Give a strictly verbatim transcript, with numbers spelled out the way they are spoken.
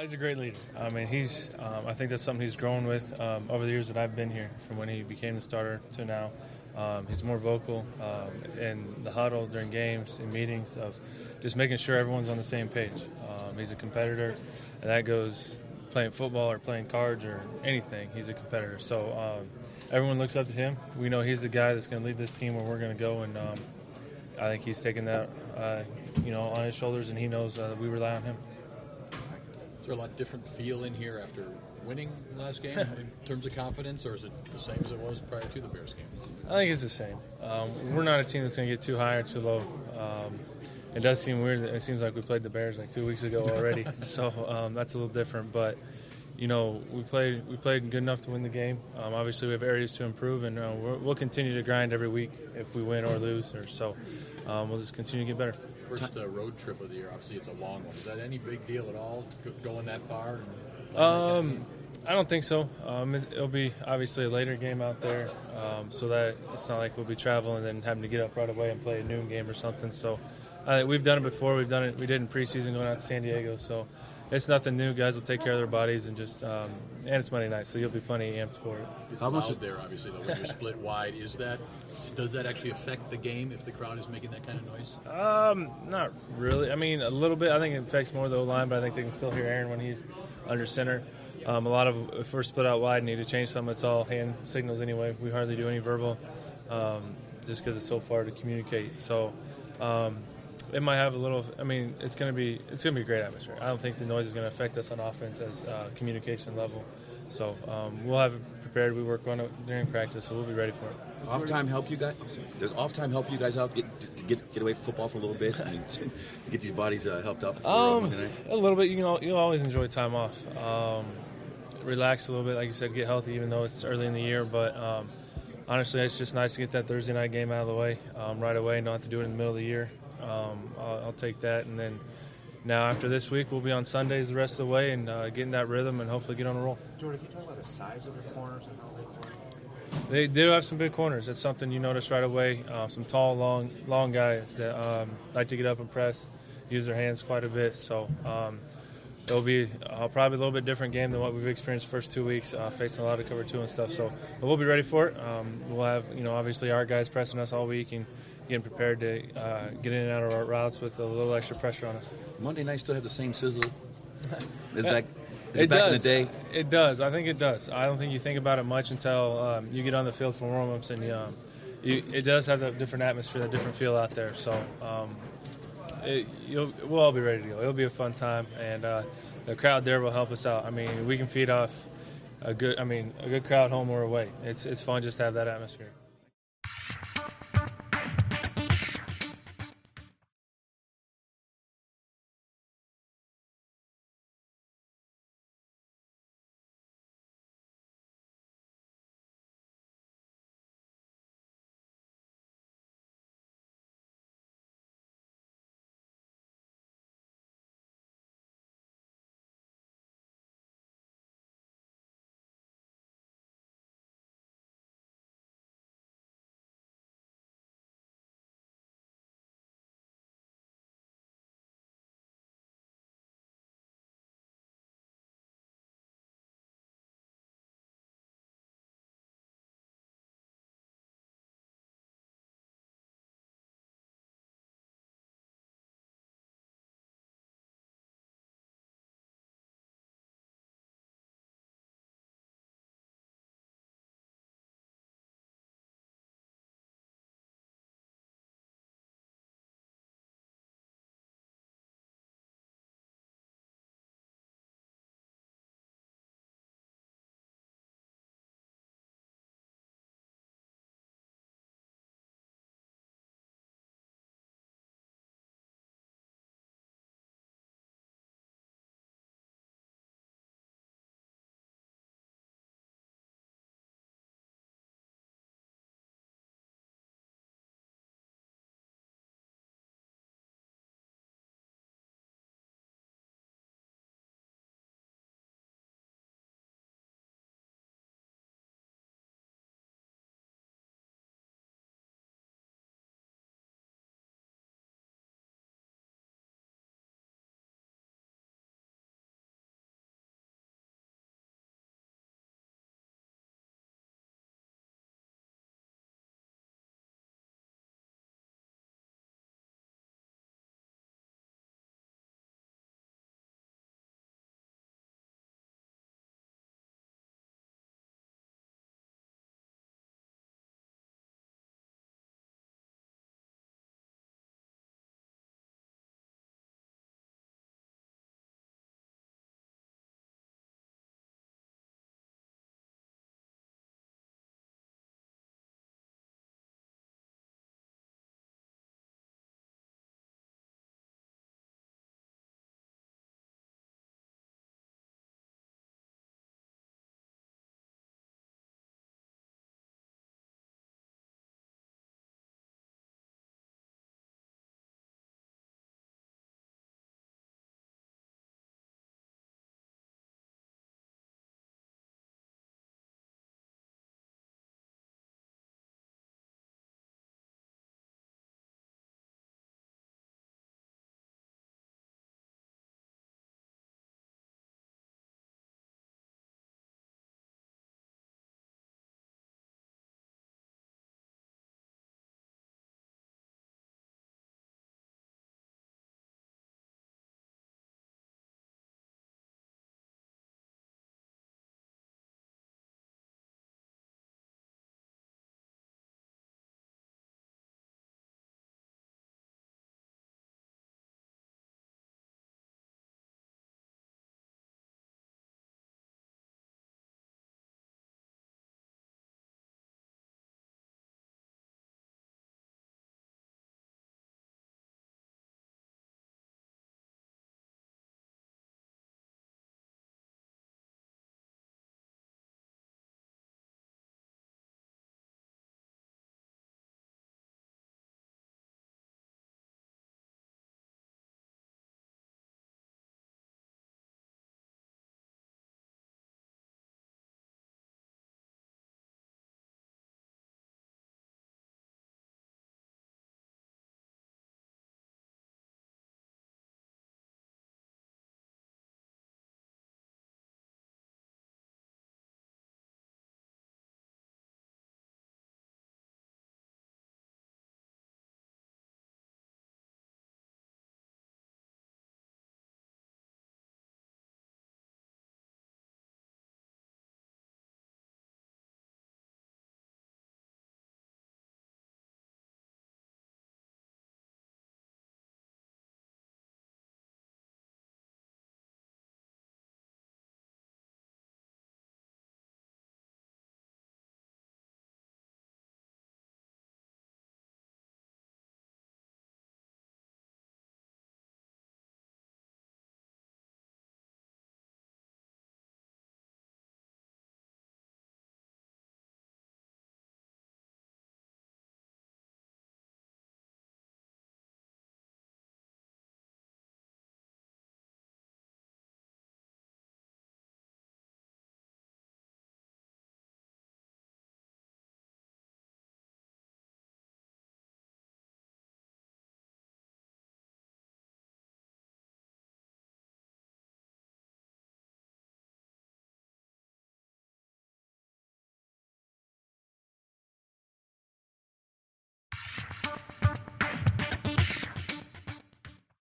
He's a great leader. I mean, he's. Um, I think that's something he's grown with um, over the years that I've been here, from when he became the starter to now. Um, he's more vocal um, in the huddle during games and meetings of just making sure everyone's on the same page. Um, he's a competitor, and that goes playing football or playing cards or anything. He's a competitor. So um, everyone looks up to him. We know he's the guy that's going to lead this team where we're going to go, and um, I think he's taking that, uh, you know, on his shoulders, and he knows uh, that we rely on him. Is there a lot different feel in here after winning last game in terms of confidence, or is it the same as it was prior to the Bears game? I think it's the same. Um, we're not a team that's going to get too high or too low. Um, it does seem weird. It seems like we played the Bears like two weeks ago already, so um, that's a little different. But you know, we played we played good enough to win the game. Um, obviously, we have areas to improve, and uh, we're, we'll continue to grind every week if we win or lose. Or so um, we'll just continue to get better. First uh, road trip of the year. Obviously, it's a long one. Is that any big deal at all, going that far? And um, I don't think so. Um, it, it'll be obviously a later game out there, um, so that it's not like we'll be traveling and then having to get up right away and play a noon game or something. So uh, we've done it before. We've done it. We did in preseason going out to San Diego. So it's nothing new. Guys will take care of their bodies and just um, and it's Monday night, so you'll be plenty amped for it. It's loud there, obviously, though. When you're split wide, is that does that actually affect the game if the crowd is making that kind of noise? Um, not really. I mean, a little bit. I think it affects more the O-line, but I think they can still hear Aaron when he's under center. Um, a lot of, if we're split out wide and need to change something, it's all hand signals anyway. We hardly do any verbal um, just because it's so far to communicate. So um, it might have a little, I mean, it's going to be it's going to be a great atmosphere. I don't think the noise is going to affect us on offense as uh, communication level. So um, we'll have it prepared. We work on it during practice, so we'll be ready for it. Off time help you guys? Does off time help you guys out get to get get away from football for a little bit? I mean, get these bodies uh, helped up for um, Monday night? A little bit. You know, you'll always enjoy time off. Um, relax a little bit, like you said, get healthy, even though it's early in the year. But um, honestly, it's just nice to get that Thursday night game out of the way um, right away and not have to do it in the middle of the year. Um, I'll, I'll take that. And then now after this week, we'll be on Sundays the rest of the way and uh, get in that rhythm and hopefully get on a roll. Jordan, can you talk about the size of the corners and how they play? They do have some big corners. That's something you notice right away. Uh, some tall, long, long guys that um, like to get up and press, use their hands quite a bit. So um, it'll be uh, probably a little bit different game than what we've experienced the first two weeks, uh, facing a lot of cover two and stuff. So, but we'll be ready for it. Um, we'll have, you know, obviously our guys pressing us all week and getting prepared to uh, get in and out of our routes with a little extra pressure on us. Monday night still have the same sizzle as yeah. back. Is It it back does. in the day? It does. I think it does. I don't think you think about it much until um, you get on the field for warm-ups, and um, you, it does have that different atmosphere, that different feel out there. So um, it, you'll, we'll all be ready to go. It'll be a fun time, and uh, the crowd there will help us out. I mean, we can feed off a good. I mean, a good crowd home or away. It's it's fun just to have that atmosphere.